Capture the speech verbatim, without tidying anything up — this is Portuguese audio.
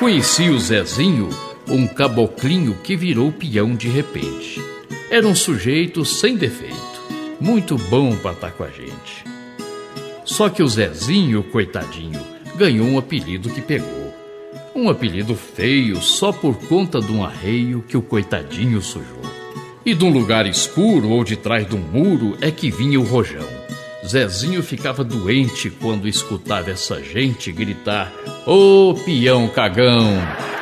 Conheci o Zezinho, um caboclinho que virou peão de repente. Era um sujeito sem defeito, muito bom para estar com a gente. Só que o Zezinho, coitadinho, ganhou um apelido que pegou. Um apelido feio só por conta de um arreio que o coitadinho sujou. E de um lugar escuro ou de trás de um muro é que vinha o rojão. Zezinho ficava doente quando escutava essa gente gritar: "Ô, peão cagão!"